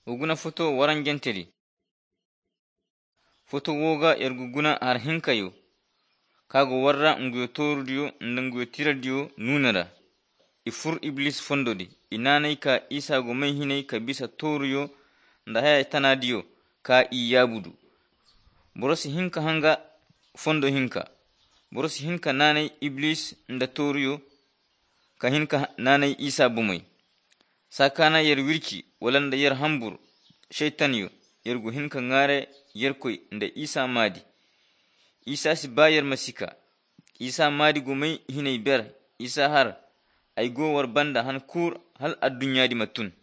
Oguna foto waran genteri. Foto woga erguguna har hinkayo. Kago warra nguyo torudio nguyo tiradio nunara. Ifur iblis fondodi. Inanay ka isa gomay hinay ka bisa toruyo ndahaya tanadio ka iyabudu. Borosi hinka hanga fondo hinka. Borosi hinka nanay iblis nda toruyo ka hinka nanay isa bomay. Sakana yer wirki walanda yer hambur shaitanyo yergu hinka ngare yerkoy nda isa madi. Isa si bayar masika. Isa madi gomay hinay ber. Isa har ay go war banda han kur hal ad dunya di matun.